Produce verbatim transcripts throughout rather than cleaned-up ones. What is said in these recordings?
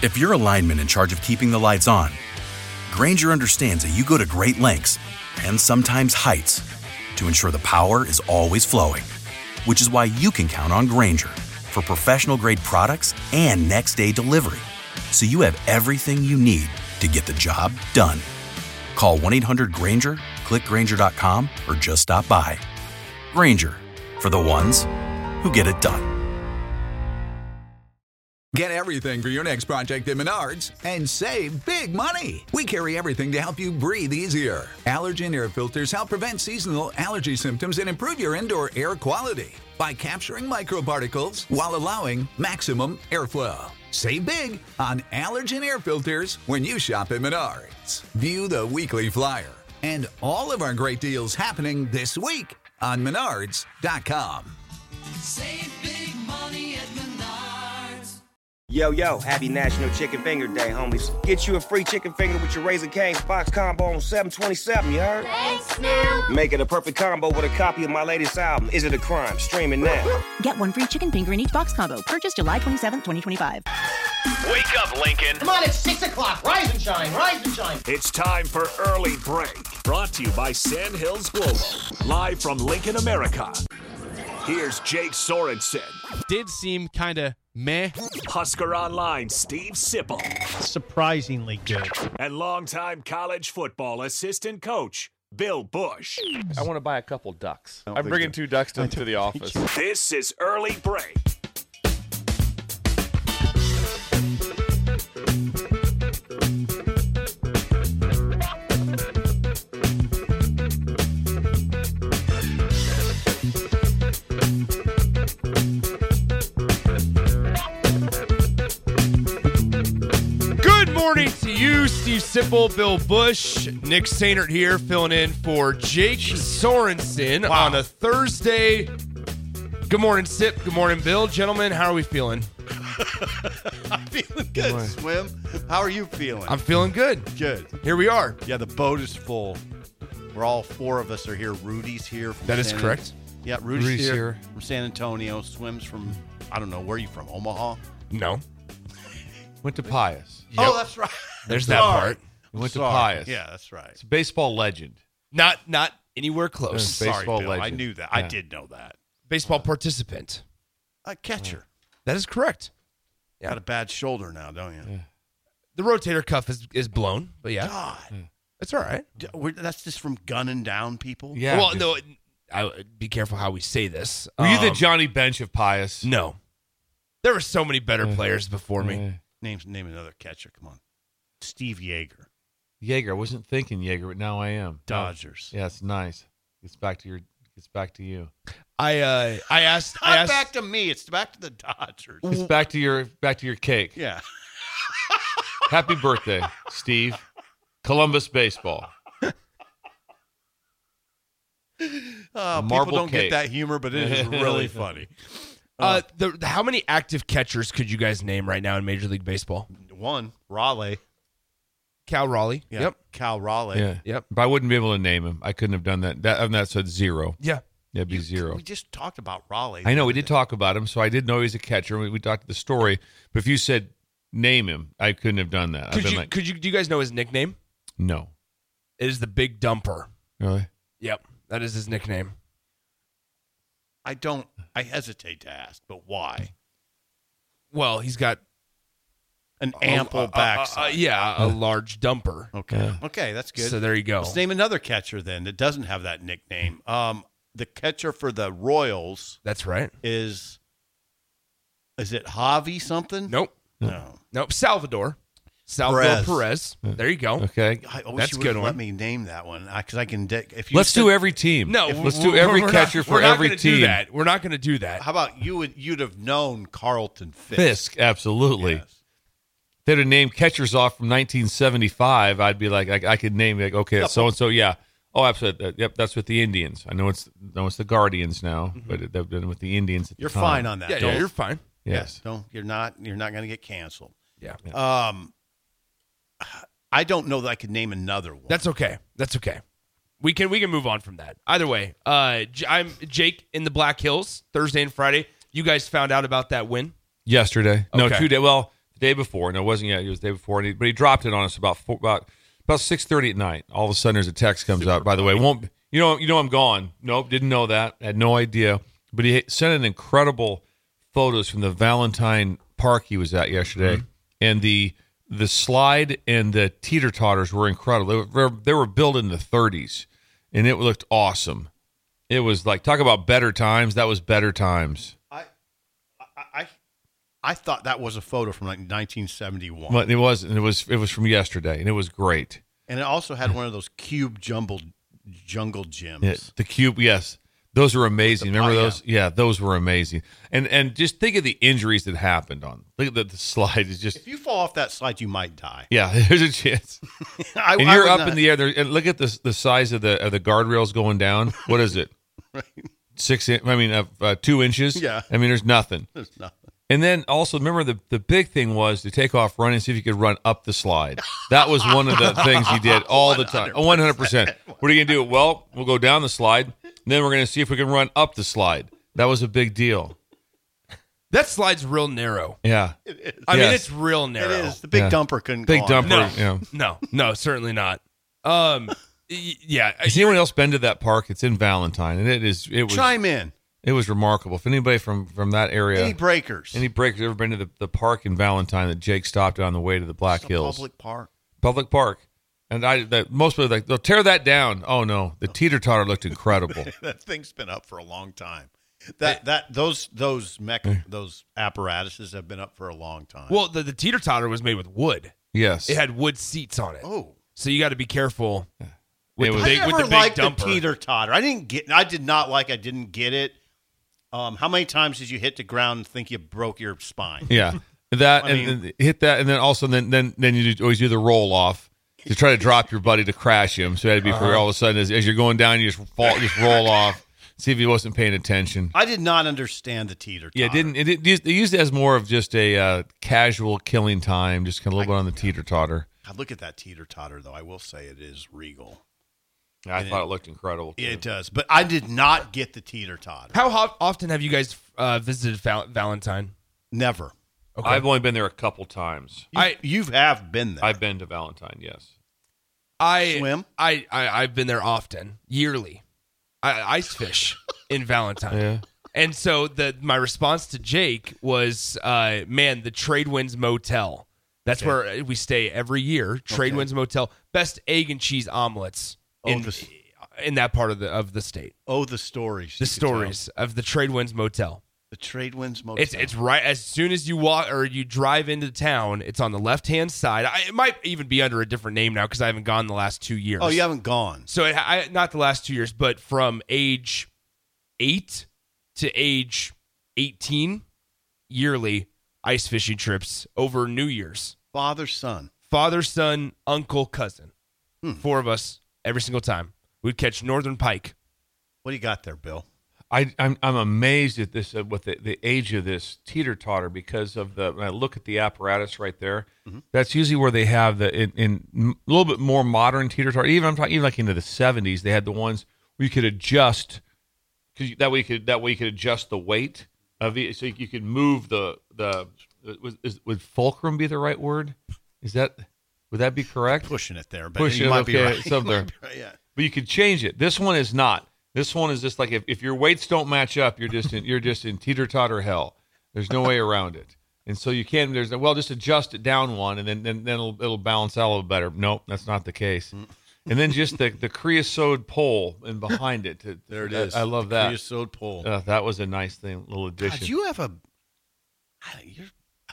If you're a lineman in charge of keeping the lights on, Grainger understands that you go to great lengths and sometimes heights to ensure the power is always flowing, which is why you can count on Grainger for professional-grade products and next-day delivery, so you have everything you need to get the job done. Call one eight hundred Grainger, click Grainger dot com, or just stop by. Grainger, for the ones who get it done. Get everything for your next project at Menards and save big money. We carry everything to help you breathe easier. Allergen air filters help prevent seasonal allergy symptoms and improve your indoor air quality by capturing microparticles while allowing maximum airflow. Save big on allergen air filters when you shop at Menards. View the weekly flyer and all of our great deals happening this week on Menards dot com. Save big money at Menards. Yo, yo, happy National Chicken Finger Day, homies. Get you a free chicken finger with your Raising Cane's box combo on seven twenty-seven, you heard? Thanks, Snoop. Make it a perfect combo with a copy of my latest album, Is It a Crime? Streaming now. Get one free chicken finger in each box combo. Purchase July twenty-seventh, twenty twenty-five. Wake up, Lincoln. Come on, it's six o'clock. Rise and shine, rise and shine. It's time for Early Break. Brought to you by Sandhills Global. Live from Lincoln, America. Here's Jake Sorensen. Did seem kind of meh. Husker Online, Steve Sipple. Surprisingly good. And longtime college football assistant coach, Bill Bush. I want to buy a couple ducks. I'm bringing two ducks to, to the office. This is Early Break. Morning to you, Steve Sipple, Bill Bush, Nick Sainert here, filling in for Jake Sorensen wow. on a Thursday. Good morning, Sip. Good morning, Bill. Gentlemen, how are we feeling? I'm feeling good, good Swim. How are you feeling? I'm feeling good. Good. Here we are. Yeah, the boat is full. We're all four of us are here. Rudy's here. From that is San correct. Yeah, Rudy's, Rudy's here, here from San Antonio. Swim's from, I don't know, where are you from? Omaha? No. Went to Pius. Yep. Oh, that's right. There's that part. We went Sorry. to Pius. Yeah, that's right. It's a baseball legend. Not not anywhere close. Sorry, baseball Bill. legend. I knew that. Yeah. I did know that. Baseball participant. A catcher. That is correct. Yeah. Got a bad shoulder now, don't you? Yeah. The rotator cuff is, is blown, but yeah. God. Yeah. It's all right. We're, that's just from gunning down people? Yeah. Well, no, I, be careful how we say this. Were you um, the Johnny Bench of Pius? No. There were so many better Yeah. players before me. Yeah. Name, name another catcher. Come on. Steve Yeager. Yeager. I wasn't thinking Yeager, but now I am. Dodgers. Yeah, it's nice. It's back to your. It's back to you. I uh, I asked. Not I asked, back to me. It's back to the Dodgers. It's back to your. Back to your cake. Yeah. Happy birthday, Steve. Columbus baseball. Uh, Marble people don't cake. get that humor, but it is really funny. Uh, the, the, how many active catchers could you guys name right now in Major League Baseball? One, Raleigh. Cal Raleigh. Yeah. Yep. Cal Raleigh. Yeah. Yep. But I wouldn't be able to name him. I couldn't have done that. That and that said zero. Yeah. That'd be You- zero. We just talked about Raleigh. I know we did talk about him, so I did know he was a catcher. We, we talked the story, but if you said name him, I couldn't have done that. I've Could been you? like, Could you? Do you guys know his nickname? no, It is the Big Dumper. really? Yep. That is his nickname. I don't. I hesitate to ask, but why? Well, he's got An a- ample a- a- backside. a- yeah, a large dumper. Okay. Yeah. Okay, that's good. So there you go. Let's name another catcher then that doesn't have that nickname. Um, the catcher for the Royals That's right. is. Is it Javi something? Nope. No. Nope. Salvador. Salvador Perez. Perez. There you go. Okay. I wish That's you a good would one. let me name that one because I can. De- if you Let's said- do every team. No, If- let's we're- do every we're catcher not, for we're not every gonna team. Do that. We're not going to do that. How about you? Would you'd have known Carlton Fisk? Fisk, absolutely. Yes. They'd have named catchers off from nineteen seventy-five. I'd be like, I, I could name like, okay, so and so, yeah. Oh, absolutely. That- Yep, that's with the Indians. I know it's no, it's the Guardians now, Mm-hmm. but they've been with the Indians. At the You're time. fine on that. Yeah, Don't- yeah, you're fine. Yes. Don't. You're not. You're not going to get canceled. Yeah. Um, I don't know that I could name another one. That's okay. That's okay. We can we can move on from that. Either way, uh, J- I'm Jake in the Black Hills Thursday and Friday. You guys found out about that win? Yesterday. No, Okay. two days. Well, the day before. No, it wasn't yet. It was the day before, and he, but he dropped it on us about four, about about six thirty at night. All of a sudden, there's a text comes Super out. By the way, funny. won't you know? You know, I'm gone. Nope, didn't know that. Had no idea. But he sent an incredible photos from the Valentine Park he was at yesterday, Mm-hmm. and the the slide and the teeter totters were incredible. They were, they were built in the thirties, and it looked awesome. It was like, talk about better times. That was better times. I, I, I thought that was a photo from like nineteen seventy-one. But it was, and it was, it was from yesterday, and it was great. And it also had one of those cube jumbled jungle gyms. Yeah, the cube, yes, those were amazing. The- Remember oh, yeah. those? Yeah, those were amazing. And and just think of the injuries that happened on. Look at the, the slide. Is just If you fall off that slide, you might die. yeah. There's a chance. I, And I you're would up not- in the air there, and look at the the size of the of the guardrails going down. What is it? Right. Six. In, I mean, uh, uh, two inches. Yeah. I mean, there's nothing. There's nothing. And then also remember the the big thing was to take off running, see if you could run up the slide. That was one of the things he did all the time. one hundred percent. What are you gonna do? Well, we'll go down the slide, and then we're gonna see if we can run up the slide. That was a big deal. That slide's real narrow. Yeah. I mean, Yes. it's real narrow. It is. The big Yeah. dumper couldn't Big go on. dumper. No, Yeah. no, no, certainly not. Um, y- yeah. Has anyone else been to that park? It's in Valentine, and it is. It was. Chime in. It was remarkable. If anybody from from that area, Any breakers? any breakers ever been to the, the park in Valentine that Jake stopped at on the way to the Black It's a Hills public park. public park, and I that most people are like they'll tear that down. Oh no, the teeter totter looked incredible. That thing's been up for a long time. That that those those mech those apparatuses have been up for a long time. Well, the, the teeter totter was made with wood. Yes, It had wood seats on it. Oh, So you got to be careful with It the was- big I with never the big liked the dumper. teeter totter. I didn't get. I did not like. I didn't get it. Um, how many times did you hit the ground and think you broke your spine? yeah, that I and, mean- and hit that, and then also then then then you always do the roll off to try to drop your buddy to crash him. So that'd be for all of a sudden as, as you're going down, you just fall, just roll off. See if he wasn't paying attention. I did not understand the teeter totter. Yeah, it didn't it, it, used- they used it as more of just a uh, casual killing time, just kind of a little bit on the teeter totter. God, look at that teeter totter, though. I will say it is regal. I And thought it- it looked incredible. Too. It does, but I did not get the teeter totter. How ho- often have you guys uh, visited Val- Valentine? Never. Okay. I've only been there a couple times. You, I- you have been there. I've been to Valentine, yes. I Swim? I, I I've been there often, yearly. I ice fish in Valentine. Yeah. And so the my response to Jake was, uh, man, the Tradewinds Motel. That's Okay. where we stay every year. Tradewinds Okay. Motel, best egg and cheese omelets Oh, in the- in that part of the of the state. Oh, the stories. The you could tell. stories of the Tradewinds Motel. The Tradewinds Motel. It's it's right as soon as you walk or you drive into town. It's on the left hand side. I, it might even be under a different name now because I haven't gone the last two years. Oh, you haven't gone. So it, I, not the last two years, but from age eight to age eighteen, yearly ice fishing trips over New Year's. Father, son. Father, son, uncle, cousin. Hmm. Four of us every single time. We'd catch northern pike. What do you got there, Bill? I, I'm I'm amazed at this uh, with the, the age of this teeter totter because of the when I look at the apparatus right there. Mm-hmm. That's usually where they have the in, in a little bit more modern teeter totter. Even I'm talking even like into the seventies, they had the ones where you could adjust because that way you could that way you could adjust the weight of the so you could move the the was is, would fulcrum be the right word? Is that would that be correct? Pushing it there, but Push you it, might be okay, right. it's up You there. might be right, yeah. But you could change it. This one is not. This one is just like if, if your weights don't match up, you're just in you're just in teeter totter hell. There's no way around it. And so you can't. There's well, just adjust it down one, and then then, then it'll it'll balance out a little better. Nope, that's not the case. And then just the the creosote pole and behind it. To, There it I- is. I, love The that. creosote pole. Uh, that was a nice thing, little addition. God, you have a. You're,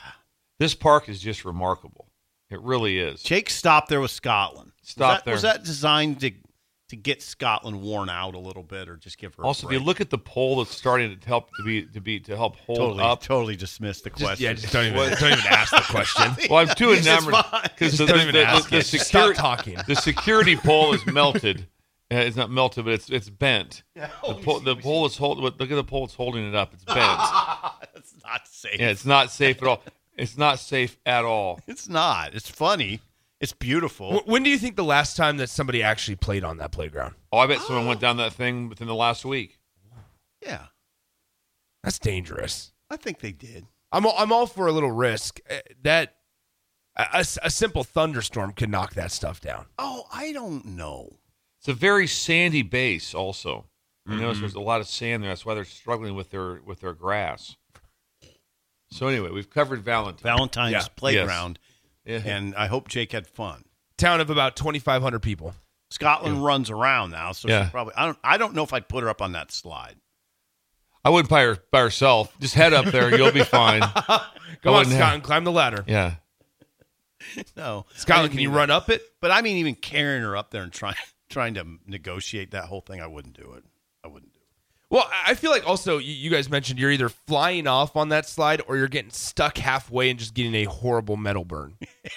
This park is just remarkable. It really is. Jake stopped there with Scotland. Stopped was that, there. Was that designed to to get Scotland worn out a little bit, or just give her? Also, a if you break? look at the pole that's starting to help to be to be to help hold totally, up. totally dismissed the Just, question. yeah, just don't even don't even ask the question. Well, I'm too It's enamored fine. because the, Just don't the, even the, ask the, it. the Stop security talking. the security pole is melted. Uh, it's not melted, but it's it's bent. Yeah, The oh, pole, we the see, pole is holding. Look at the pole; it's holding it up. It's bent. That's not safe. Yeah, it's not safe at all. It's not safe at all. It's not. It's funny. It's beautiful. Wh- When do you think the last time that somebody actually played on that playground? Oh, I bet someone went down that thing within the last week. Yeah, That's dangerous. I think they did. I'm all, I'm all for a little risk. Uh, That a, a simple thunderstorm could knock that stuff down. Oh, I don't know. It's a very sandy base also. You Mm-hmm. notice there's a lot of sand there. That's why they're struggling with their with their grass. So anyway, we've covered Valentine. Valentine's Yeah. playground, Yes. Yeah. and I hope Jake had fun. Town of about twenty-five hundred people. Scotland runs around now, so Yeah. she probably. I don't. I don't know if I'd put her up on that slide. I wouldn't by, her, by herself. Just head up there. You'll be fine. Go I on, wouldn't Scott, have- and climb the ladder. Yeah. No, I Scotland, didn't can you mean run that. up it? But I mean, even carrying her up there and trying trying to negotiate that whole thing, I wouldn't do it. I wouldn't do it. Well, I feel like also you you guys mentioned you're either flying off on that slide or you're getting stuck halfway and just getting a horrible metal burn.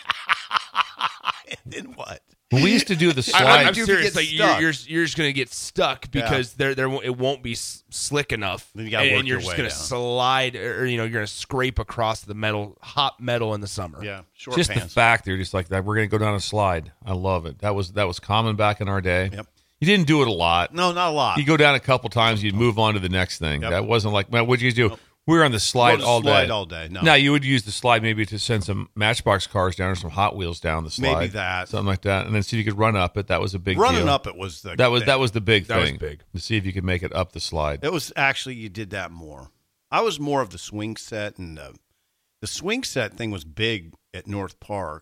Then what? When we used to do the I, slide. I'm do if you serious. get Like you're, stuck? you're you're just gonna get stuck because there there won't- it won't be s- slick enough, Then you gotta and, work and you're your just way gonna down. slide, or you know you're gonna scrape across the metal, hot metal in the summer. Yeah, short just pants. the fact they're just like that. We're going to go down a slide. I love it. That was that was common back in our day. Yep. You didn't do it a lot. No, not a lot. You go down a couple times, you'd move on to the next thing. Yep. That wasn't like, man, what'd you do? We were on the slide Go to all slide day. all day, no. Now you would use the slide maybe to send some Matchbox cars down or some Hot Wheels down the slide. Maybe that. something like that, and then see if you could run up it. That was a big Running deal. up it was the That was thing. that was the big That was thing. big. To see if you could make it up the slide. It was actually you did that more. I was more of the swing set, and the, the swing set thing was big at North Park,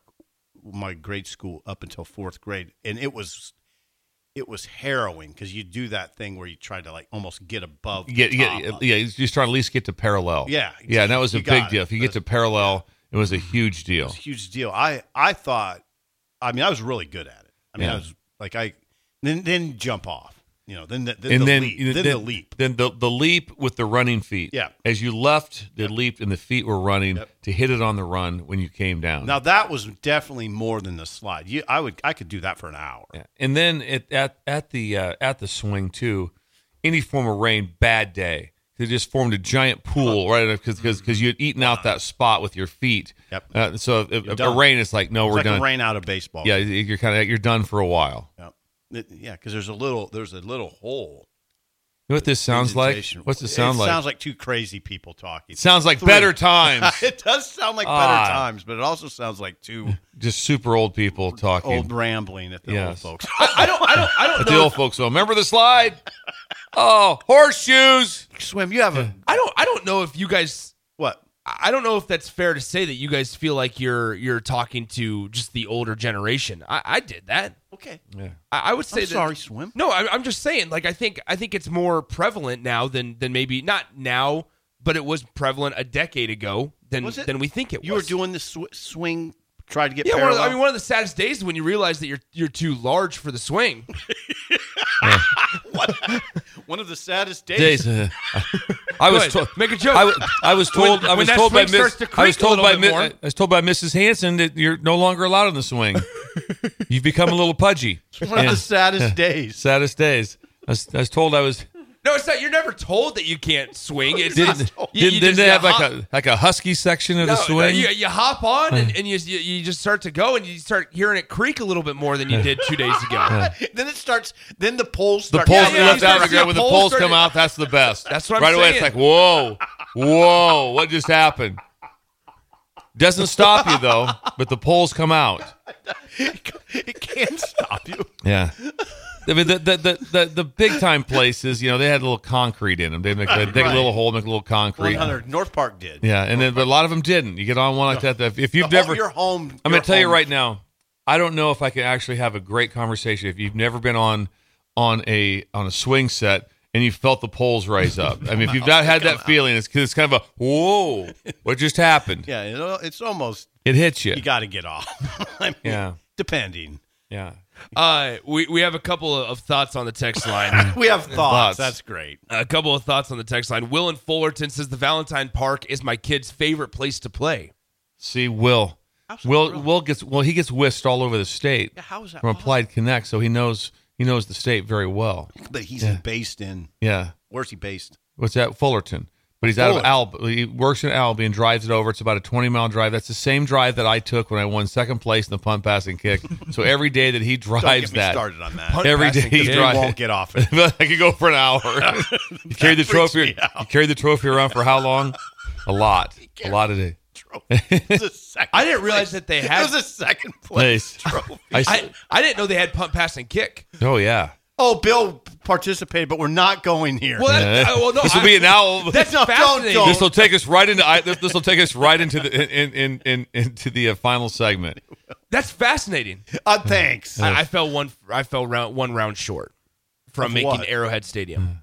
my grade school up until fourth grade, and it was it was harrowing because you do that thing where you try to like almost get above. Get, the get, top yeah, of- you just try to at least get to parallel. Yeah, yeah, and that was a you big got deal. it. If you get to That's- parallel, it was a huge deal. It was a huge deal. I I thought, I mean, I was really good at it. I mean, Yeah. I was like I then then jump off, you know, then the, then and the then leap, you know, then, the leap. Then the the leap with the running feet. Yeah. As you left, the leap and the feet were running Yep. to hit it on the run when you came down. Now that was definitely more than the slide. You, I would, I could do that for an hour. Yeah. And then it, at at the uh, at the swing too, any form of rain, bad day. It just formed a giant pool, right? Because because you had eaten out that spot with your feet. Yep. Uh, so if, if a done. rain is like, no, It's we're like done. a rain out of baseball. Yeah, you're kind of you're done for a while. Yeah, It- yeah, because there's a little, there's a little hole. You know what this sounds like? Indentation. What's it sound like? It sounds like two crazy people talking. It sounds like Three. better times. It does sound like Ah. better times, but it also sounds like two Just super old people talking. old rambling at the old Yes. folks. I don't, I don't, I don't At the know. old folks. So remember the slide? Oh, horseshoes. Swim, you have a I don't, I don't know if you guys. what? I don't know if that's fair to say that you guys feel like you're you're talking to just the older generation. I, I did that. Okay, Yeah. I, I would say I'm that. sorry, Swim. No, I, I'm just saying. Like I think I think it's more prevalent now than than maybe not now, but it was prevalent a decade ago than Was it? than we think it You was. were doing the sw- swing, tried to get Yeah, one of parallel. the, I mean, one of the saddest days is when you realize that you're you're too large for the swing. one of the saddest days. Days. uh, I was Good. told. Make a joke. I, w- I was told. When- I when was that told by swing Miss. starts to I was creak a told little by bit Mi- more. I was told by Missus Hanson that you're no longer allowed on the swing. You've become a little pudgy. One of Yeah. the saddest days. Saddest days. I was, I was told I was. No, it's not. You're never told that you can't swing. It's Didn't, just, didn't, you, you didn't just- they you have like hop- a like a husky section of No, the no, swing? you, you hop on and, and you, you you just start to go and you start hearing it creak a little bit more than you did two days ago. Then it starts. Then the poles The start. poles yeah, left you out start of the to ground see when the poles poles start come to- out. That's the best. That's what I'm right away. saying. It's like whoa, whoa, what just happened? Doesn't stop you though, but the poles come out. It can't stop you. Yeah. I mean, the, the, the, the, the big time places, you know, they had a little concrete in them. They make they dig a Right. little hole, make a little concrete. one hundred North Park did. Yeah, and then but a lot of them didn't. You get on one like that. that if you've The whole- never, your home. I'm your going to tell you home- right now, I don't know if I can actually have a great conversation if you've never been on on a on a swing set and you felt the poles rise up. I mean, if you've not had that feeling, it's because it's kind of a whoa, what just happened? Yeah, it, it's almost. It hits you. You got to get off. I mean, Yeah. depending. Yeah. Uh, we we have a couple of thoughts on the text line. We have thoughts. Thoughts. That's great. A couple of thoughts on the text line. Will in Fullerton says the Valentine Park is my kid's favorite place to play. See, Will, Will, Will gets well. He gets whisked all over the state Yeah, how is that from possible? Applied Connect, so he knows he knows the state very well. But he's Yeah. based in. Yeah. Where's he based? What's that? Fullerton. But he's out of Fullerton. Albany. He works in Albany and drives it over. It's about a twenty mile drive. That's the same drive that I took when I won second place in the punt, pass, and kick. So every day that he drives Don't get me that, started on that. Punt, every pass, day and he kick. He drives. won't get off it. I could go for an hour. you carry the freaks trophy. me out. You carry the trophy around for how long? A lot. A lot of it. It was a second I didn't realize place. that they had. It was a second place Nice. trophy. I, I, I didn't know they had punt, pass, and kick. oh, yeah. Oh, Bill participated, but we're not going here. Well, that, Yeah. uh, well no, this will I- be now. That's No, don't, fascinating. don't. This will take us right into. I, this will take us right into the in, in, in, into the uh, final segment. That's fascinating. Uh, thanks. I, I fell one. I fell round one round short from Of making what? Arrowhead Stadium.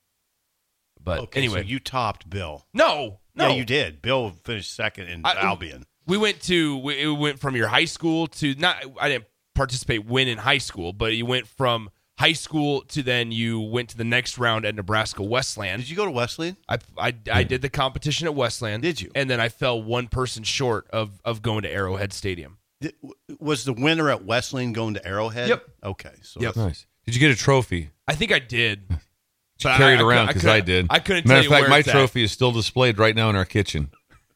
But Okay, anyway, so you topped Bill. no, no, Yeah, you did. Bill finished second in I- Albion. We went to. We, it went from your high school to not. I didn't participate win in high school, but you went from high school to then you went to the next round at Nebraska Westland. Did you go to Wesleyan? I, I, I did the competition at Westland. Did you? And then I fell one person short of, of going to Arrowhead Stadium. Did, was the winner at Wesleyan going to Arrowhead? Yep. Okay. So Yep. Nice. Did you get a trophy? I think I did. Did you But carry I- it I around? cou- I Because couldn't- I, did. I couldn't Matter tell of you fact, where my it's at. trophy is still displayed right now in our kitchen.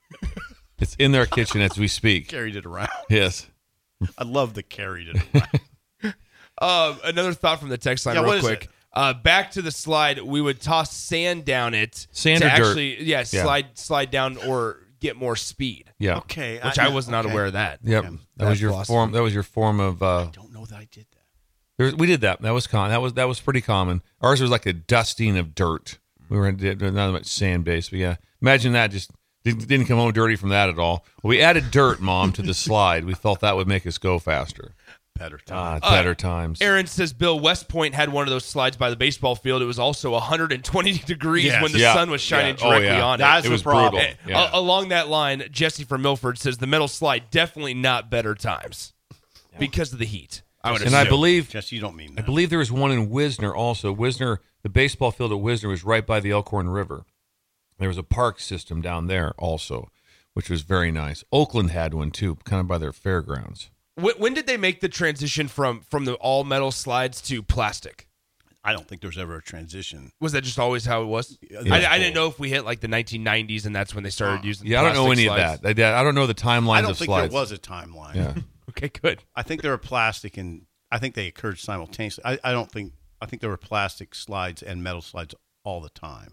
It's in our kitchen as we speak. carried it around. Yes. I love the carried it around. Um, another thought from the text line, Yeah, real what is quick. it? Uh, back to the slide, we would toss sand down it Sand to or dirt? actually, yeah, Yeah. slide slide down or get more speed. Yeah. Okay. Which I, was not okay. aware of that. Yep. Yeah, That that was your philosophy. form. That was your form of. Uh, I don't know that I did that. there, we did that. That was con. That was that was pretty common. Ours was like a dusting of dirt. We were did not much sand based, but yeah. Imagine that. Just didn't, didn't come home dirty from that at all. Well, we added dirt, Mom, to the slide. We felt that would make us go faster. Better Ah, time. better times. Aaron says Bill West Point had one of those slides by the baseball field. It was also one hundred twenty degrees Yes. when the Yeah. sun was shining Yeah. Oh, directly yeah. on That's it. It was the problem. brutal. A- Yeah. along that line, Jesse from Milford says the metal slide definitely not better times because of the heat. I would And I assume. believe Jess, you don't mean I that. believe there was one in Wisner also. Wisner, the baseball field at Wisner was right by the Elkhorn River. There was a park system down there also, which was very nice. Oakland had one too, kind of by their fairgrounds. When, when did they make the transition from from the all metal slides to plastic? I don't think there's ever a transition. Was that just always how it was? Yeah. I, I didn't know if we hit like the nineteen nineties and that's when they started using. Yeah, I don't know plastic any slides. of that. I, I don't know the timelines I don't of think slides. there was a timeline. Yeah. Okay, good. I think there were plastic and I think they occurred simultaneously. I, I don't think I think there were plastic slides and metal slides all the time.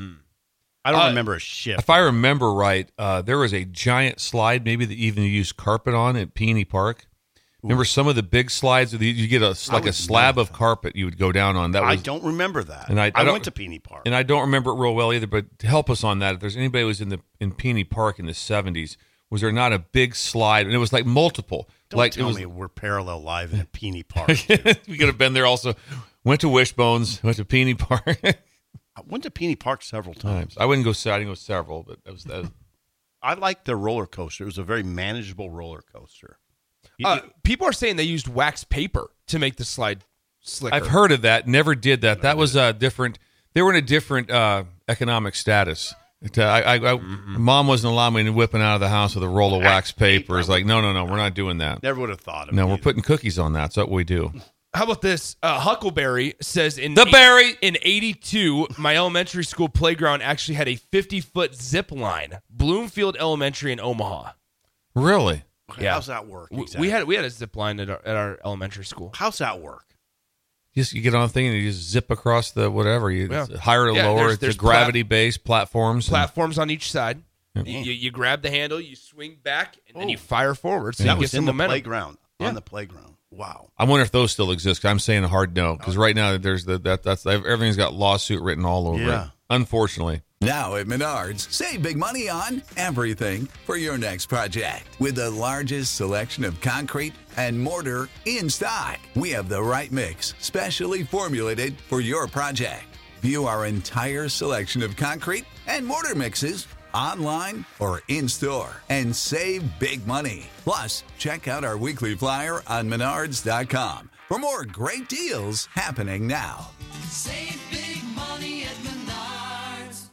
I don't Uh, remember a shift. If I remember right, uh, there was a giant slide, maybe that even you used carpet on at Peony Park. Remember some of the big slides? You you get a like a would slab know of carpet you would go down on. That I was, don't remember that. And I- I I don't- went to Peony Park. and I don't remember it real well either. But to help us on that, if there's anybody who was in the in Peony Park in the seventies, was there not a big slide? And it was like multiple. Don't like tell it was, me we're parallel live in a Peony Park. we could have been there also. Went to Wishbones. Went to Peony Park. I went to Peony Park several times. I wouldn't go. I didn't go several, but that was that. Was, I liked their roller coaster. It was a very manageable roller coaster. You- Uh, people are saying they used wax paper to make the slide slicker. I've heard of that. Never did that. That was a different. They were in a different uh, economic status. It, uh, I, I, I, Mm-hmm. Mom wasn't allowing me whipping out of the house with a roll of wax paper. It's like, no, no, no, we're not doing that. Never would have thought of No, it we're either. putting cookies on that. That's what we do. How about this? Uh, Huckleberry says in The berry! in eighty-two, my elementary school playground actually had a fifty-foot zip line. Bloomfield Elementary in Omaha. Really? Okay, Yeah. How's that work? We, exactly? we had we had a zip line at our, at our elementary school. How's that work? Just you get on a thing and you just zip across the whatever. You Yeah. it's higher or Yeah, lower. there's- It's there's a gravity based platforms. and- Platforms on each side. You, you, you grab the handle, you swing back, and then you fire forward. So that you was get in some the momentum. playground. Yeah. On the playground. Wow. I wonder if those still exist. 'Cause I'm saying a hard no because right now there's the that that's everything's got lawsuit written all over Yeah. it. Unfortunately. Now at Menards, save big money on everything for your next project. With the largest selection of concrete and mortar in stock, we have the right mix, specially formulated for your project. View our entire selection of concrete and mortar mixes online or in-store and save big money. Plus, check out our weekly flyer on menards dot com for more great deals happening now. Save big money at Menards.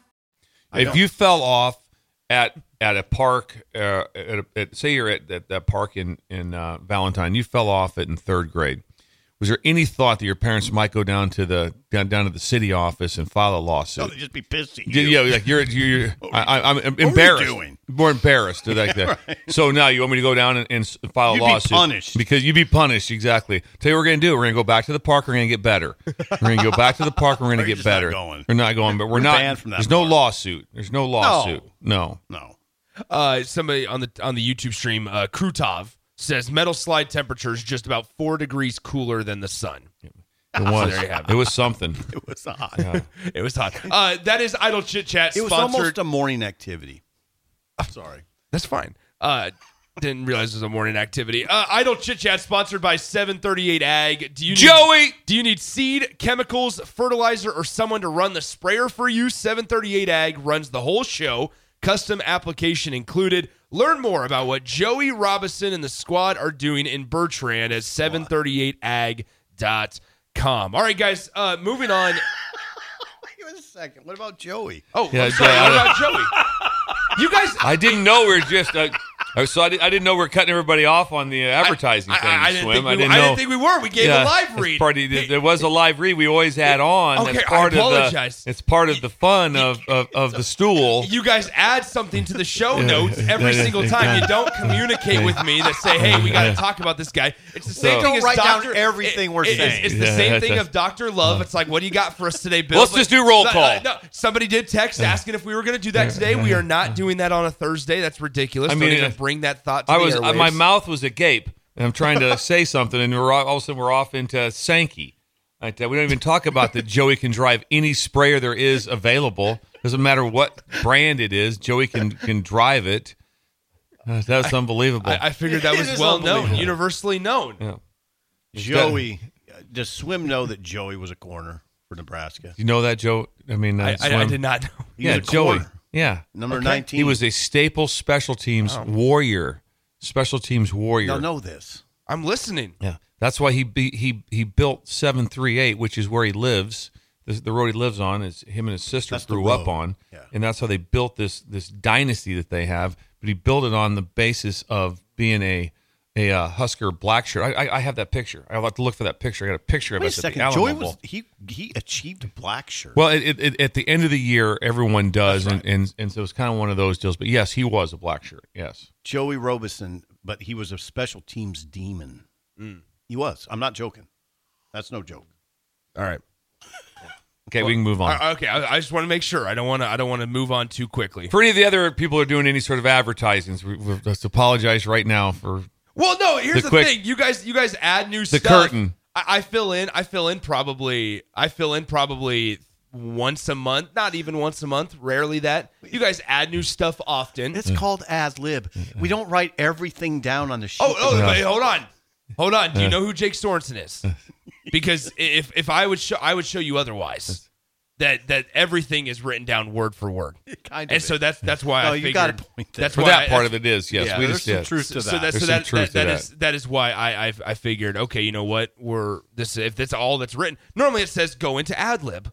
If you fell off at at a park, uh, at, a, at say you're at that, that park in in uh, Valentine, you fell off it in third grade. Was there any thought that your parents might go down to the down, down to the city office and file a lawsuit? No, they'd just be pissed at you. Yeah, like you're, you're I, I'm What embarrassed. were you doing? More embarrassed. Like that. Right. So now you want me to go down and, and file You'd a be lawsuit? punished. Because you'd be punished, exactly. Tell you what we're going to do. We're going to go back to the park. We're going to get better. We're going to go back to the park. Wewe're going to We're get just not better. going. We're not going, but we're, We're not. banned from that There's no park. lawsuit. There's no lawsuit. No. No. Uh, somebody on the on the YouTube stream, uh, Krutov, says metal slide temperature is just about four degrees cooler than the sun. It was. There you have It was something. It was hot. Yeah. It was hot. Uh, that is Idle Chit Chat. It was sponsored. almost a morning activity. Sorry. That's fine. Uh, didn't realize it was a morning activity. Uh, Idle Chit Chat sponsored by seven thirty-eight Ag. Do you need, Joey! Do you need seed, chemicals, fertilizer, or someone to run the sprayer for you? seven thirty-eight Ag runs the whole show. Custom application included. Learn more about what Joey Robinson and the squad are doing in Bertrand at seven thirty-eight ag dot com. All right, guys, uh, moving on. Wait a second. What about Joey? Oh, Yeah, I'm sorry. yeah, What I- about Joey? You guys, I didn't know we were just. Uh, so I, did, I didn't know we were cutting everybody off on the uh, advertising I, thing. I, I didn't Swim. think we, I didn't I know. didn't think we were. We gave Yeah, a live it's read. part of- there was a live read we always had on. Okay, That's I part apologize. Of the, it's part of the fun of, of, of the stool. You guys add something to the show Yeah. notes every Yeah, single yeah, time. yeah. You don't communicate with me that say, hey, we got to Yeah. talk about this guy. It's the same So- thing Don't as write down Doctor everything it- we're it- saying. It's, it's the Yeah, same that's thing a- of Doctor Love. It's like, what do you got for us today, Bill? Let's But- just do roll no, call. No, somebody did text asking if we were going to do that today. We are not doing that on a Thursday. That's ridiculous. I Don't mean, even uh, bring that thought to I the was uh, airwaves. my mouth was agape, and I'm trying to say something, and we're all, all of a sudden we're off into Sankey. Right, uh, we don't even talk about that Joey can drive any sprayer there is available. Doesn't matter what brand it is, Joey can can drive it. Uh, that's unbelievable. I, I figured that It was is well known, unbelievable. universally known. yeah. Joey. uh, Does Swim know that Joey was a corner for Nebraska? You know that, Joe? I mean, uh, I, I, I Swim? did not know. He Yeah, was a Joey. corner. Yeah, Number Okay. nineteen. he was a staple special teams warrior. Special teams warrior. Y'all know this. I'm listening. Yeah, that's why he be, he he built seven three eight, which is where he lives. This, the road he lives on is him and his sister That's the grew up road. on, Yeah. and that's how they built this this dynasty that they have. But he built it on the basis of being a a uh, Husker black shirt. I, I I have that picture. I have to look for that picture. I got a picture of Wait a us at second. the Alamo Joey Bowl. was he he achieved a black shirt. Well, it, it, it, at the end of the year, everyone does, That's right. and, and and so it was kind of one of those deals. But yes, he was a black shirt. Yes. Joey Robeson, but he was a special teams demon. He was. I'm not joking. That's no joke. All right. Okay, we can move on. Uh, okay, I, I just want to make sure. I don't want to. I don't want to move on too quickly. For any of the other people who are doing any sort of advertisings, we, we just apologize right now for Well, no. Here's The the, quick- thing. You guys, you guys add new the stuff. curtain. I, I fill in. I fill in probably. I fill in probably once a month. Not even once a month. Rarely that. You guys add new stuff often. It's called as lib. We don't write everything down on the sheet. Oh, oh, Yeah. wait, hold on, hold on. Do you know who Jake Sorensen is? Because if if I would show, I would show you otherwise. That that everything is written down word for word, kind of and so is. that's that's why No, I you figured. got a point there. That's for why that I, part of it is yes. Yeah, we there's just some did. truth to so that. that, so There's that, some truth that, to that that. is that is why I I've, I figured okay, you know what, we're this if that's all that's written. Normally it says go into ad lib.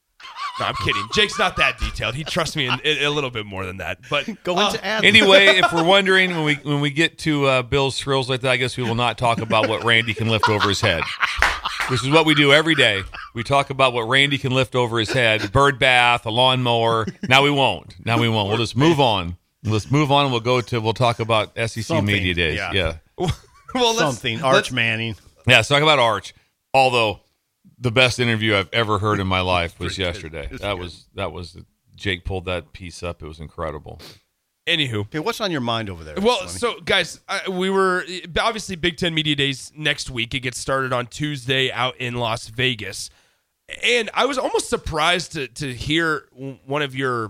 No, I'm kidding. Jake's not that detailed. He trusts me in, in, a little bit more than that. But Go uh, into ad lib. Anyway, if we're wondering when we when we get to uh, Bill's thrills like that, I guess we will not talk about what Randy can lift over his head. This is what we do every day. We talk about what Randy can lift over his head: a bird bath, a lawnmower. Now we won't. Now we won't. We'll just move on. Let's move on. And we'll go to. We'll talk about S E C Something, Media Days. yeah. Yeah. well, let's, Something. Arch let's- Manning. Yeah. Let's talk about Arch. Although the best interview I've ever heard in my life was yesterday. It's That good. was that was Jake pulled that piece up. It was incredible. Anywho, Okay, what's on your mind over there? well, Sonny? so guys, I, we were obviously Big Ten Media Days next week. It gets started on Tuesday out in Las Vegas, and I was almost surprised to to hear one of your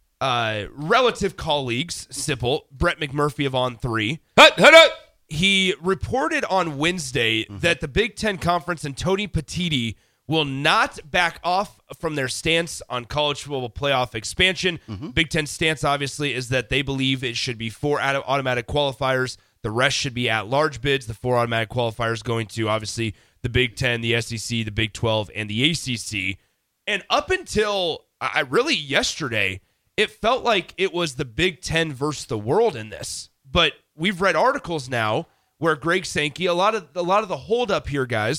uh, relative colleagues, Sipple, Brett McMurphy of On Three. Hut, hut, hut. He reported on Wednesday Mm-hmm. that the Big Ten Conference and Tony Petitti will not back off from their stance on college football playoff expansion. Mm-hmm. Big Ten stance, obviously, is that they believe it should be four out of automatic qualifiers. The rest should be at-large bids. The four automatic qualifiers going to, obviously, the Big Ten, the S E C, the Big twelve, and the A C C. And up until, I really, yesterday, it felt like it was the Big Ten versus the world in this. But we've read articles now where Greg Sankey, a lot of a lot of the holdup here, guys,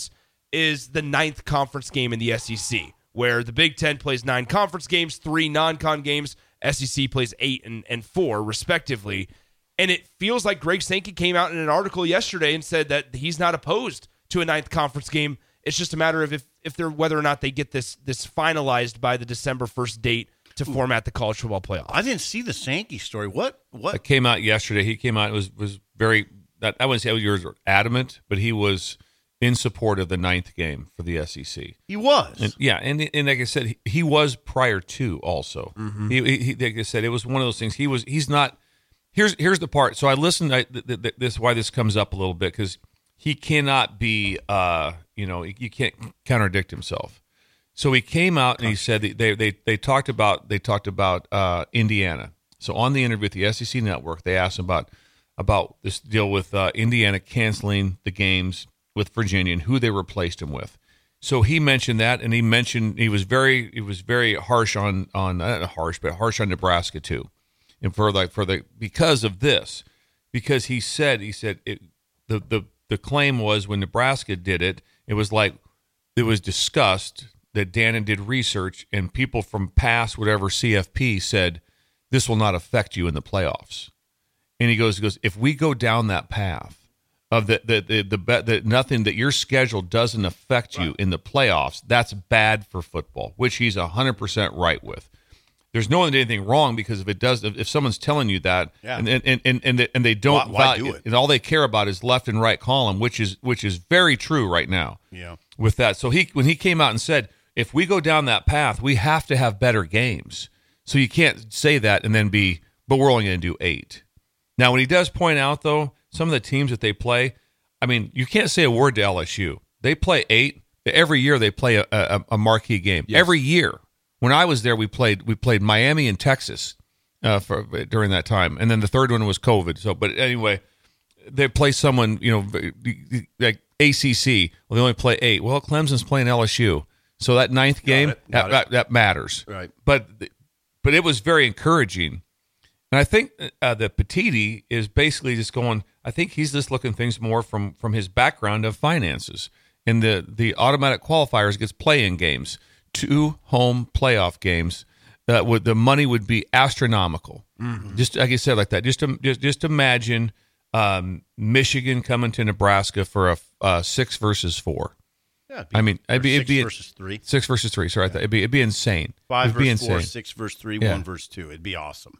is the ninth conference game in the S E C, where the Big Ten plays nine conference games, three non-con games. S E C plays eight and, and four, respectively. And it feels like Greg Sankey came out in an article yesterday and said that he's not opposed to a ninth conference game. It's just a matter of if, if they're whether or not they get this this finalized by the December first date to format the college football playoff. I didn't see the Sankey story. What? What? It came out yesterday. He came out and was was very. I wouldn't say he was adamant, but he was in support of the ninth game for the S E C. He was. And, yeah, and and like I said, he, he was prior to also. Mm-hmm. He, he, like I said, it was one of those things. He was. He's not. Here's here's the part. So I listened. I, th- th- this why this comes up a little bit because he cannot be. Uh, you know, you can't contradict himself. So he came out and he said that they they they talked about they talked about uh, Indiana. So on the interview with the S E C Network, they asked him about about this deal with uh, Indiana canceling the games with Virginia and who they replaced him with. So he mentioned that, and he mentioned he was very he was very harsh on on not harsh but harsh on Nebraska too, and for like for the because of this, because he said he said it, the the the claim was when Nebraska did it, it was like it was discussed that Dannon did research and people from past whatever C F P said this will not affect you in the playoffs, and he goes he goes if we go down that path. Of the the the, the, the, the nothing that your schedule doesn't affect you right. in the playoffs, that's bad for football, which he's a hundred percent right with. There's no anything wrong because if it does, if, if someone's telling you that, yeah. and, and and and they, and they don't why, why value do it? And all they care about is left and right column, which is which is very true right now. Yeah, with that, so he when he came out and said, if we go down that path, we have to have better games. So you can't say that and then be, but we're only going to do eight. Now, when he does point out though. Some of the teams that they play, I mean, you can't say a word to L S U. They play eight every year. They play a, a, a marquee game yes. every year. When I was there, we played we played Miami and Texas uh, for during that time, and then the third one was COVID. So, but anyway, they play someone you know like A C C. Well, they only play eight. Well, Clemson's playing L S U, so that ninth game Got it. that, Got that that matters. Right, but but it was very encouraging. And I think uh, that Petiti is basically just going, I think he's just looking things more from, from his background of finances. And the, the automatic qualifiers gets play-in games, two home playoff games. Uh, would, the money would be astronomical. Mm-hmm. Just like I said, like that. Just just, just imagine um, Michigan coming to Nebraska for a uh, six versus four. Yeah, I mean, it'd be, six it'd be versus three. Six versus three. Sorry, yeah. it'd be it'd be insane. Five it'd versus be insane. four, six versus three, yeah. one versus two. It'd be awesome.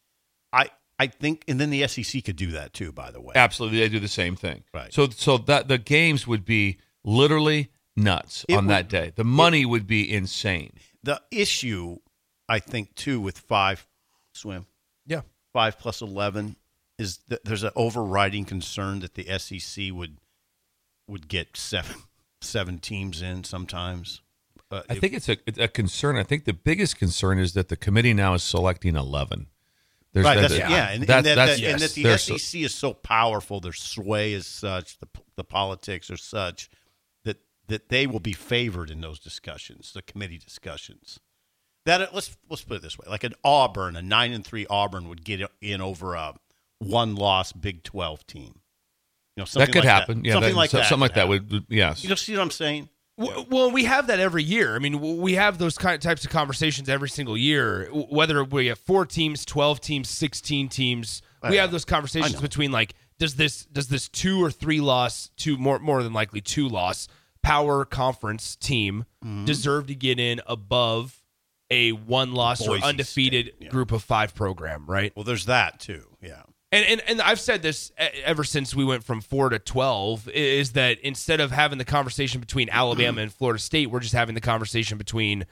I I think, and then the S E C could do that too. By the way, absolutely, they do the same thing. Right. So so that the games would be literally nuts it on would, that day. The money it, would be insane. The issue, I think, too, with five swim, yeah, five plus eleven is that there's an overriding concern that the S E C would would get seven seven teams in sometimes. Uh, I if, think it's a it's a concern. I think the biggest concern is that the committee now is selecting eleven. There's right, that, that's, yeah, yeah. And, that, and, that, that's, that, yes. and that the There's S E C so, is so powerful, their sway is such, the the politics are such that that they will be favored in those discussions, the committee discussions. That let's let's put it this way: like an Auburn, a nine and three Auburn would get in over a one loss Big twelve team. You know, something that could like happen. That. Yeah, something that, like that. Something like that would yes. You know, see what I'm saying? Well, we have that every year. I mean, we have those kind of types of conversations every single year. Whether we have four teams, twelve teams, sixteen teams, we have those conversations between like, does this does this two or three loss, two more more than likely two loss power conference team mm-hmm. deserve to get in above a one loss or undefeated State, yeah. group of five program, right? Well, there's that too. Yeah. And, and and I've said this ever since we went from four to twelve, is that instead of having the conversation between Alabama and Florida State, we're just having the conversation between,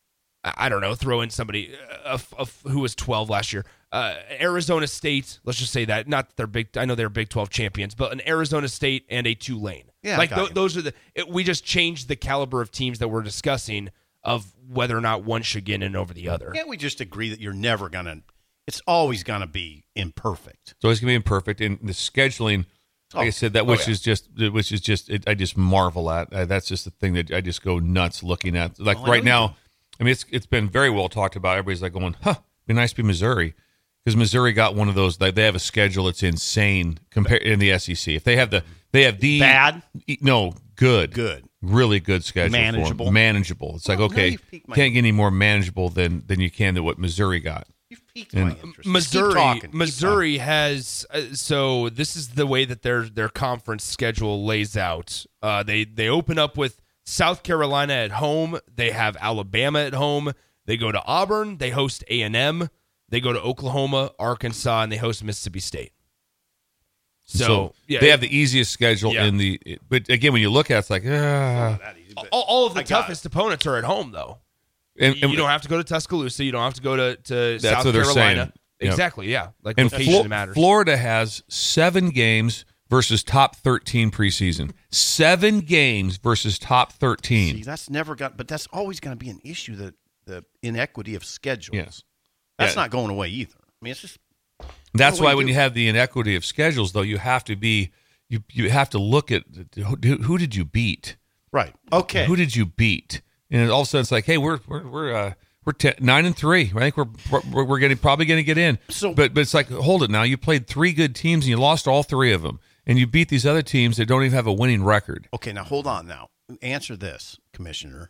I don't know, throw in somebody uh, uh, who was twelve last year, uh, Arizona State. Let's just say that, not that they're big. I know they're Big twelve champions, but an Arizona State and a Tulane. Yeah, like th- those are the. It, we just changed the caliber of teams that we're discussing of whether or not one should get in over the other. Can't we just agree that you're never gonna? It's always going to be imperfect. It's always going to be imperfect, and the scheduling, oh. like I said, that which oh, yeah. is just, which is just, it, I just marvel at. Uh, that's just the thing that I just go nuts looking at. Like oh, right I now, I mean, it's it's been very well talked about. Everybody's like going, "Huh, it'd be nice to be Missouri," because Missouri got one of those. Like, they have a schedule that's insane compared in the S E C. If they have the, they have the bad, no good, good, really good schedule. for 'em. Manageable. Manageable. It's like, Well, now okay, you've piqued my can't get any more manageable than than you can than what Missouri got. You've piqued And- my interest. Keep Missouri, talking, keep Missouri has uh, so this is the way that their their conference schedule lays out. Uh, they they open up with South Carolina at home. They have Alabama at home. They go to Auburn. They host A and M. They go to Oklahoma, Arkansas, and they host Mississippi State. So, So, yeah, they have the easiest schedule Yeah. in the. But again, when you look at it, it's like, ah. all, all of the I got toughest opponents are at home, though. And, you don't have to go to Tuscaloosa. You don't have to go to, to That's South what they're Carolina. saying. Yeah. Exactly, yeah. Like and location Flo- matters. Florida has seven games versus top thirteen preseason. Seven games versus top thirteen. See, that's never got, but that's always going to be an issue, the, the inequity of schedules. Yes. That's Yeah. not going away either. I mean, it's just. That's what why do when do? you have the inequity of schedules, though, you have to be you you have to look at who, who did you beat? Right. Okay. Who did you beat? And all of a sudden, it's like, hey, we're we're we're uh, we're ten, nine and three. I think we're we're, we're getting probably going to get in. So- but but it's like, hold it now. You played three good teams and you lost all three of them, and you beat these other teams that don't even have a winning record. Okay, now hold on now. Answer this, Commissioner.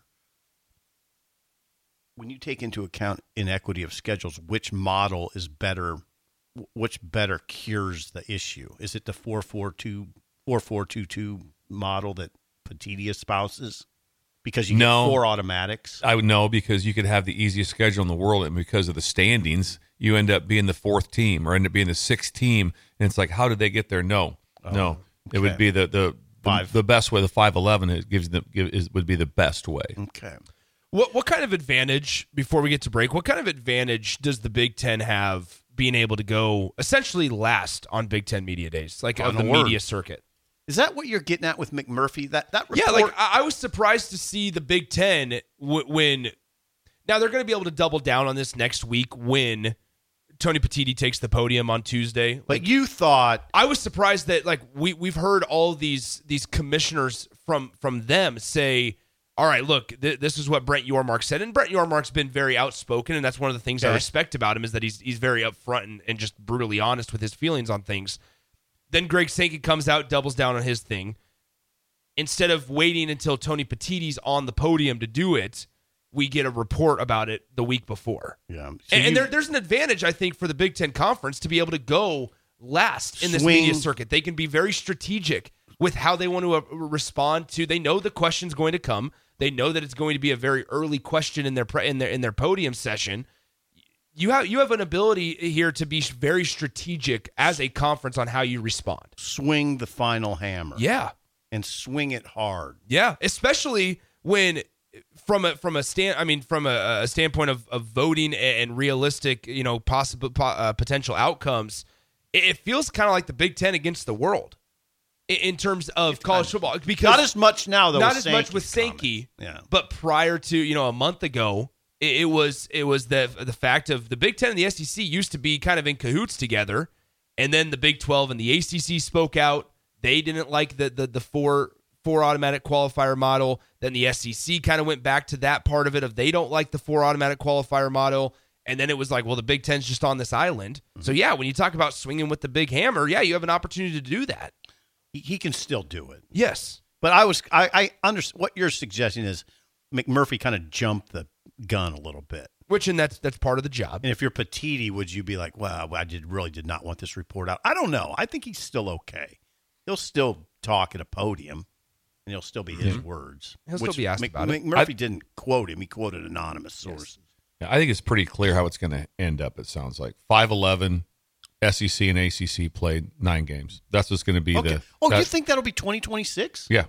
When you take into account inequity of schedules, which model is better, which better cures the issue? Is it the four four two, four four two two model that Petitti espouses? Because you No. get four automatics? I would know because you could have the easiest schedule in the world, and because of the standings, you end up being the fourth team or end up being the sixth team. And it's like, how did they get there? No, no, it would okay. be the the Five. the, the best way. The five eleven it gives them give, is, would be the best way. Okay. What what kind of advantage, before we get to break, what kind of advantage does the Big Ten have being able to go essentially last on Big Ten Media Days, like of the Final word. media circuit? Is that what you're getting at with McMurphy? That that report, Yeah, like I, I was surprised to see the Big Ten w- when. Now they're going to be able to double down on this next week when Tony Petitti takes the podium on Tuesday. But Like, you thought I was surprised that like we we've heard all these these commissioners from from them say, all right, look, th- this is what Brent Yormark said, and Brent Yormark's been very outspoken, and that's one of the things I Okay. respect about him is that he's he's very upfront and, and just brutally honest with his feelings on things. Then Greg Sankey comes out, doubles down on his thing. Instead of waiting until Tony Petitti's on the podium to do it, we get a report about it the week before. yeah. So and you- and there, there's an advantage, I think, for the Big Ten Conference to be able to go last in this Swing. media circuit. They can be very strategic with how they want to uh, respond to. They know the question's going to come. They know that it's going to be a very early question in their pre- in their in their podium session. You have you have an ability here to be very strategic as a conference on how you respond. swing the final hammer. Yeah, And swing it hard. yeah, especially when from a from a stand I mean from a, a standpoint of, of voting and realistic, you know, possible po- uh, potential outcomes, it, it feels kind of like the Big Ten against the world in, in terms of college football. Because Not as much now, though. not with as much with Sankey's Sankey, comments. Yeah. but prior to, you know, a month ago, it, it was it was the the fact of the Big Ten and the S E C used to be kind of in cahoots together, and then the Big twelve and the A C C spoke out. They didn't like the the the four four automatic qualifier model. Then the S E C kind of went back to that part of it of they don't like the four automatic qualifier model. And then it was like, well, the Big Ten's just on this island. So yeah, when you talk about swinging with the big hammer, yeah, you have an opportunity to do that. He, he can still do it. Yes. But I was I, I understand what you're suggesting is McMurphy kind of jumped the gun a little bit. Which, and that's that's part of the job. And if you're Petitti, would you be like, well, I did really did not want this report out? I don't know. I think he's still okay. He'll still talk at a podium, and he'll still be his Mhm. words. He'll still which be asked Mc- about it. McMurphy I- didn't quote him. He quoted anonymous sources. Yeah, I think it's pretty clear how it's going to end up. It sounds like five eleven, S E C and A C C played nine games. That's what's going to be Okay. the. Oh, that- you think that'll be twenty twenty-six? Yeah.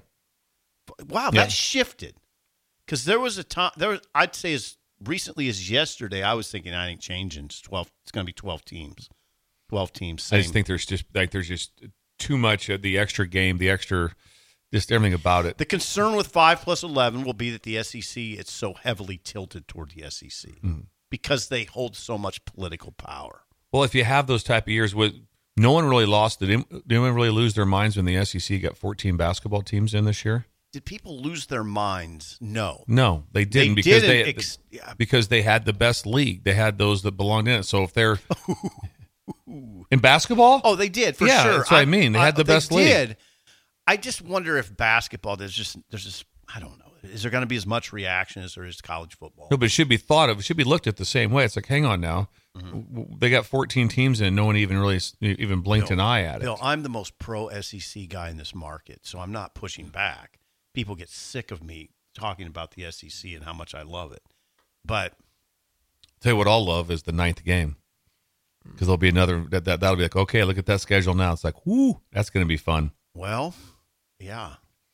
Wow, Yeah. that shifted. Because there was a time, there was, I'd say as recently as yesterday, I was thinking I ain't changing. It's twelve. It's going to be twelve teams. Twelve teams. Same. I just think there's just like there's just too much of the extra game, the extra, just everything about it. The concern with five plus eleven will be that the S E C it's so heavily tilted toward the S E C Mm-hmm. because they hold so much political power. Well, if you have those type of years, with no one really lost. Did anyone, did anyone really lose their minds when the S E C got fourteen basketball teams in this year? Did people lose their minds? No. No, they didn't They because didn't they ex- yeah. because they had the best league. They had those that belonged in it. So if they're in basketball, Oh, they did for Yeah, sure. that's what I mean. They had the best league. Did. I just wonder if basketball there's just there's this I don't know. Is there going to be as much reaction as there is to college football? No, but it should be thought of. It should be looked at the same way. It's like, hang on now. Mm-hmm. They got fourteen teams in, and no one even really even blinked Bill, an eye at it. Bill, I'm the most pro S E C guy in this market, so I'm not pushing back. People get sick of me talking about the S E C and how much I love it. But tell you what I'll love is the ninth game. Because there'll be another, that, that, that'll be like, okay, look at that schedule now. It's like, whoo, that's going to be fun. Well, yeah.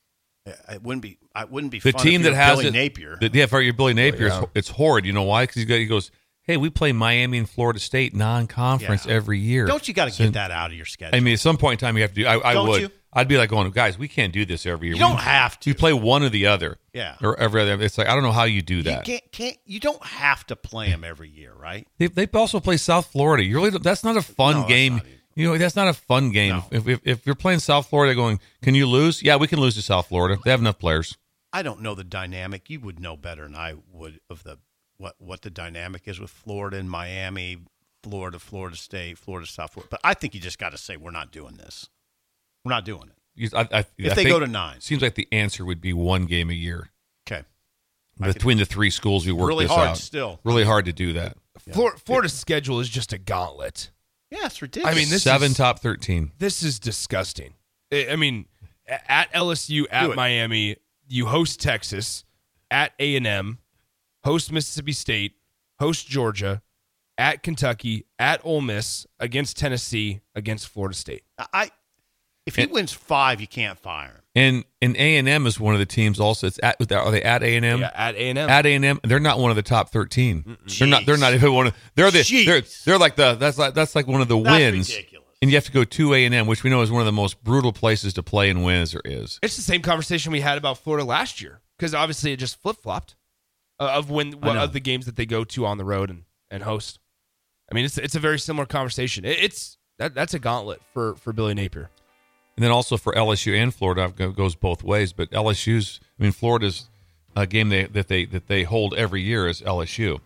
It wouldn't be. I wouldn't be. The fun team if that you're has Billy it, Napier. The, yeah, for your Billy Napier, Oh, yeah. it's, it's horrid. You know why? Because he goes, "Hey, we play Miami and Florida State non-conference Yeah. every year." Don't you got to So- get that out of your schedule? I mean, at some point in time, you have to do. I, I Don't would. you? I'd be like going, guys, we can't do this every year. You don't we, have to. You play one or the other. Yeah. Or every other. It's like I don't know how you do you that. can't. Can't. You don't have to play them every year, right? They, they also play South Florida. You really don't- that's not a fun No, that's game. not You know, that's not a fun game. No. If, if if you're playing South Florida, going, can you lose? Yeah, we can lose to South Florida. They have enough players. I don't know the dynamic. You would know better than I would of the what what the dynamic is with Florida and Miami, Florida, Florida State, Florida, South Florida. But I think you just got to say we're not doing this. We're not doing it. You- I, I, If I they think- go to nine. seems like the answer would be one game a year. Okay. Between the three schools, we work Really this hard out. still. Really hard to do that. Flor- Florida's schedule is just a gauntlet. Yeah, it's ridiculous. I mean, this Seven is, top thirteen. This is disgusting. I I mean, a- at L S U, Do at it. Miami, you host Texas, at A and M, host Mississippi State, host Georgia, at Kentucky, at Ole Miss, against Tennessee, against Florida State. I if he And- wins five, you can't fire him. And and A and M is one of the teams. Also, it's at are they at A and M? Yeah, at A and M. At A and M, they're not one of the top thirteen. They're not. They're not even one of. They're the. Jeez. They're, they're like the. That's like that's like one of the That's wins. ridiculous. And you have to go to A and M, which we know is one of the most brutal places to play and win as there is. It's the same conversation we had about Florida last year because obviously it just flip flopped uh, of when I know. of the games that they go to on the road and, and host. I mean, it's it's a very similar conversation. It, it's that that's a gauntlet for for Billy Napier. And then also for L S U and Florida, it goes both ways. But L S U's, I mean, Florida's uh, game they, that they that they hold every year is L S U.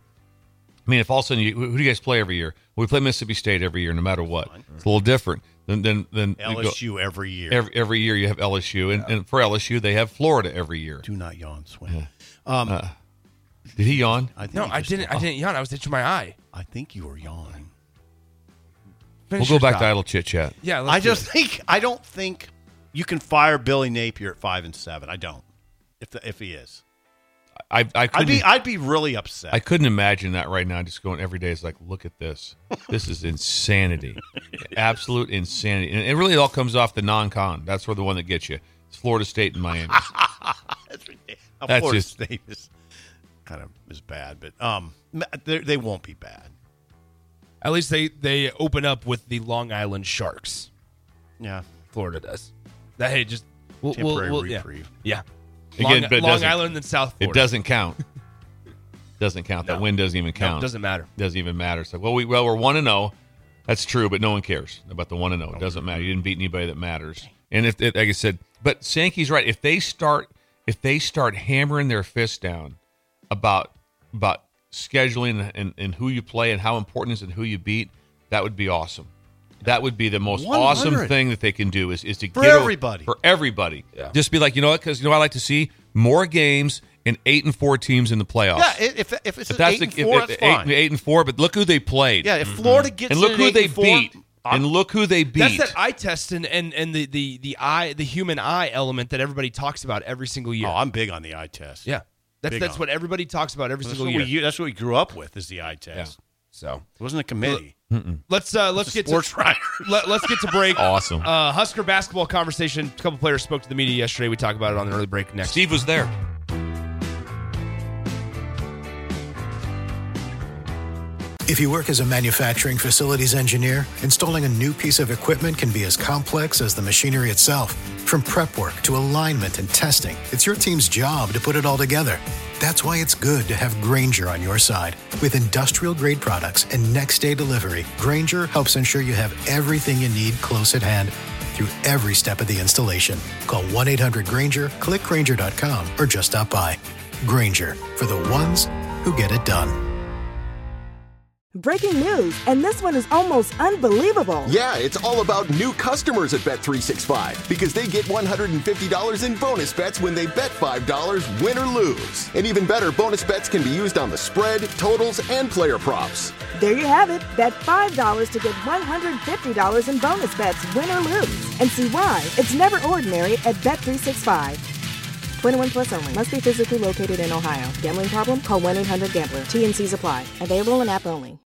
I mean, if all of a sudden, you, who do you guys play every year? We play Mississippi State every year, no matter what. It's a little different than than, than L S U every year. Every, every year you have L S U, and, and for L S U they have Florida every year. Do not yawn, Swin. Um, Uh, did he yawn? I think No, he I just- didn't. I didn't yawn. I was itching my eye. I think you were yawning. Finish We'll go your back to thought. idle chit chat. Yeah, let's I do just it. think I don't think you can fire Billy Napier at five and seven. I don't. If the, if he is, I I I'd couldn't be I'd be really upset. I couldn't imagine that right now. Just going every day is like, look at this. This is insanity, absolute insanity, and it really all comes off the non-con. That's where the one that gets you. It's Florida State and Miami. That's ridiculous. Now, That's Florida just- State is kind of is bad, but um, they they won't be bad. At least they they open up with the Long Island Sharks. Yeah, Florida does. That hey, just we'll, we'll, temporary we'll, yeah. reprieve. Yeah. Again, Long, but it Long doesn't- Island and South It Florida. doesn't count. Doesn't count. That No. win doesn't even No, count. it doesn't matter. Doesn't even matter. So well, we well we're one and zero. That's true, but no one cares about the one and zero. It doesn't matter. You didn't beat anybody that matters. And if it, like I said, but Sankey's right. If they start if they start hammering their fists down about about scheduling and, and who you play and how important it is and who you beat, that would be awesome. That would be the most one awesome hundred thing that they can do is, is to For get o- everybody. for everybody. Yeah. Just be like, you know what? Because you know what I like to see more games and eight and four teams in the playoffs. Yeah, if if it's If that's eight the, and if- four, if that's eight, fine. eight and four, but look who they played. Yeah, if Florida gets and look in who eight they and four, beat. I'm- And look who they beat. That's that eye test and, and, and the, the, the eye the human eye element that everybody talks about every single year. Oh, I'm big on the eye test. yeah. That's Big that's on what everybody talks about every That's single what, year. we, that's what we grew up with is the eye test. So It wasn't a committee. let's uh, let's It's a get sports to writer. let, let's get to break. Awesome. Uh, Husker basketball conversation. A couple players spoke to the media yesterday. We talk about it on the early break next. Steve was there. If you work as a manufacturing facilities engineer, installing a new piece of equipment can be as complex as the machinery itself. From prep work to alignment and testing, it's your team's job to put it all together. That's why it's good to have Grainger on your side. With industrial-grade products and next-day delivery, Grainger helps ensure you have everything you need close at hand through every step of the installation. Call one eight hundred Grainger, click Grainger dot com, or just stop by. Grainger, for the ones who get it done. Breaking news, and this one is almost unbelievable. Yeah, it's all about new customers at Bet three sixty-five because they get one hundred fifty dollars in bonus bets when they bet five dollars, win or lose. And even better, bonus bets can be used on the spread, totals, and player props. There you have it. Bet five dollars to get one hundred fifty dollars in bonus bets, win or lose. And see why it's never ordinary at Bet three sixty-five. twenty-one plus only. Must be physically located in Ohio. Gambling problem? Call one eight hundred gambler. T N Cs apply. Available in app only.